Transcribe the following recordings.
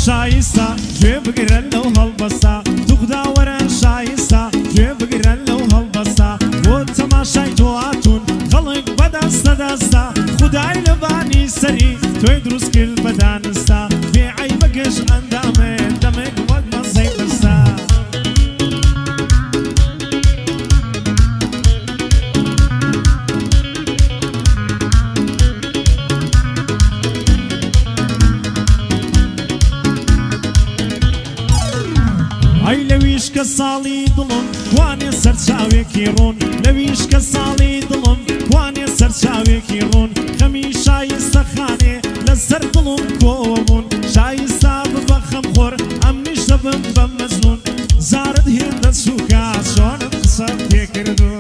شایستا گوێ بگرە لەو هەڵبەستا دوغداوەرە شایستا گوێ بگرە لەو هەڵبەستا بۆ تەماشای تۆ هاتوون خەڵک بەدەستە دەستا خودای لەبانی سەری تۆی دروست کرد بەدانستا بێ عەیبەکەش ئەندامێ دەمێک وەک مەزەی دەستا ئەی لەویش کە ساڵی دڵم وانێ سەرچاوێکی ڕوون لەویش کە ساڵی دڵم وانێ سەرچاوێکی ڕوون خەمی شایستە خانێ لەسەر دڵم کۆوە بوون شایستا ببە خەمخۆر ئەمنیش دەبم بە مەزنون زارت هێندە سووکە چۆنت قسە پێکردوون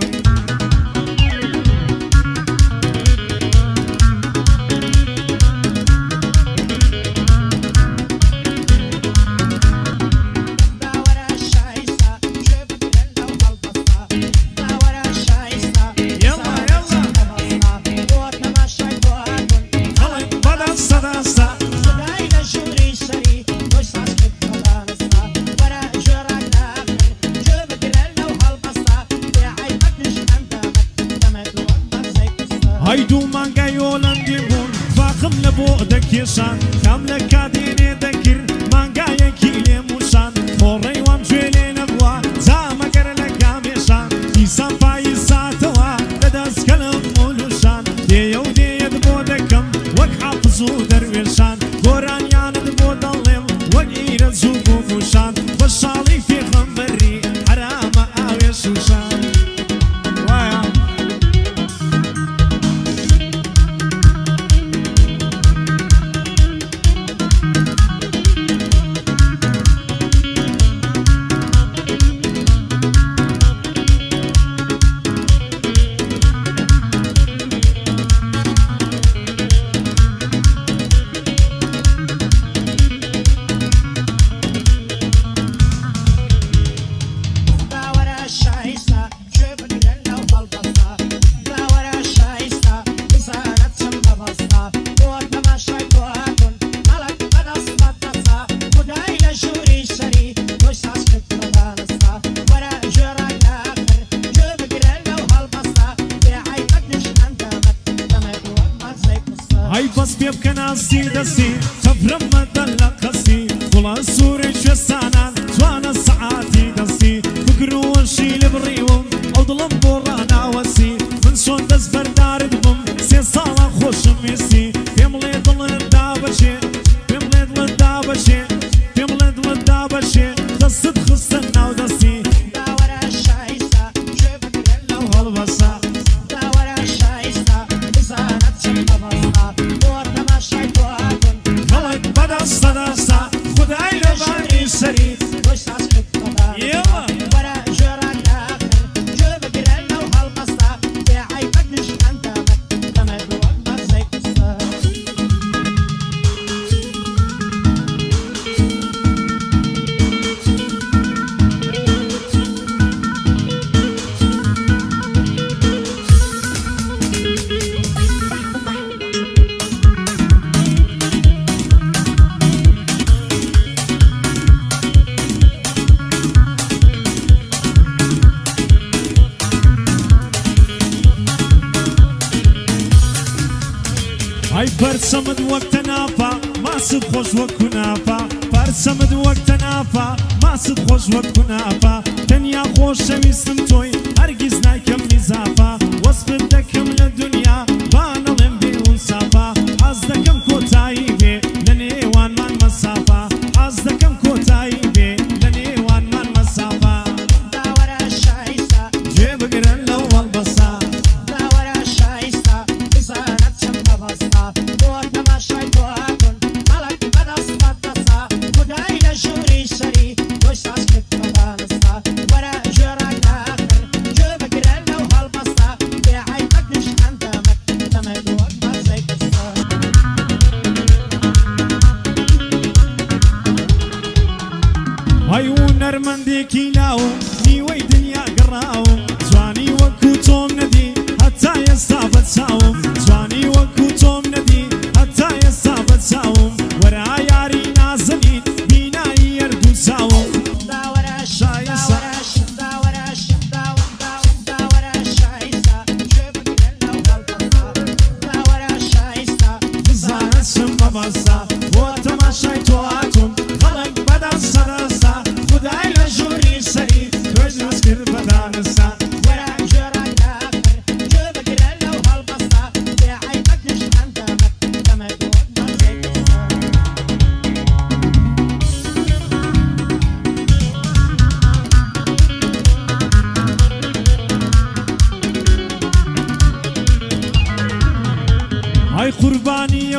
هەیدوو مانگای ئۆلەندی بوون فاقم لە بۆ دەکێشان کام لە کادێنێ دەکرد مانگایەکی لێموشان خۆڕەی وام گوێ لێ نەبووە جامەگەر لە کامێشان دیسان پایی ساتەوە لە دەستکەلم مولوشان دێیە و دێیەت بۆ دەکەم وەک حافز و دەروێشان گۆرانیانت بۆ دەڵێم وەک ئیرەج و بووموشان بە شاڵی پێغەمبەری حرامە ئاوێ شوشان ئەی بەس پێ بکە ناستی دەستی تەفرەم مەدە لە قەستی گوڵە سووری کوێستانان جوانە سەعاتی دەستی فکر و وەشی لێ بڕیوم ئەو دڵم بۆ ڕاناوەسی من چۆن دەست بەردارت بم سێ ساڵە خۆشم وێستی پێم بڵێ دڵت دابەشێ پێم بڵێ دڵت دابەشێ پێم بڵێ دڵت دابەشێ دەستت خستە ناو دەستی داوەرە شایستا گوێ بگرە لەو هەڵبەستا داوەرە شایستا بزانە چەند بەبەستا خدای لەبانی سەری تۆی ساز کرد وەرە ژێران داخر گوێ بگرە لەو هەڵبەستا بێ عەیبەک نیشان دامەت دەمێت وەک مەزەی قسە ئەی پەرچەمت وەک تەناپە ماست خۆش وەک کوناپە پەرچەمت وەک تەناپە ماست خۆش وەک کوناپە تەنیا خۆشەویستم تۆی هەرگیز نایکەم میزاپە وەسفت دەکەم لە دونیا با نەڵێم بێئونساپە حەز دەکەم کۆتایی بێ لە نێوانمان مەسافە حەز دەکەم کۆتایی بێ لە نێوانمان مەسافە داوەرە شایستا گوێ بگرە لەو هەڵبەستا داوەرە شایستا بزانە چەند بەبەستا بۆ تەماشای تۆ هاتوون مەڵک بەدەست بەدەستا خودای لە ژووری سەری تۆی ساز کرد بەدانستا وەرە ژێران داخر گوێ بگرە لەو هەڵبەستا بێ عەیبەک نیشان دامەت دەمێت وەک مەزەی قسە ئەی و نەرمەندێکی لاوم نیوەی دنیا گەڕاوم جوانی وەکو تۆم نەدی هەتا ئێستا بەچاوم جوانی وەکو تۆم نەدی هەتا ئێستا بەچاوم وەرە یاری نازەنین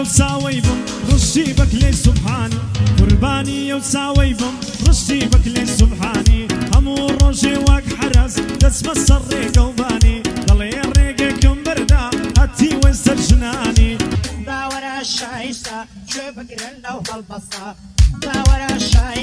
وساوي بم رشي بك لي سبحاني قرباني وساوي بم رشي بك لي سبحاني همو روجي واك حرز دسم السري قلباني ضلي ريقكم بردا هاتي ويسر جناني داورا الشايسة شو بكرنا وهالبصة داورا الشايسة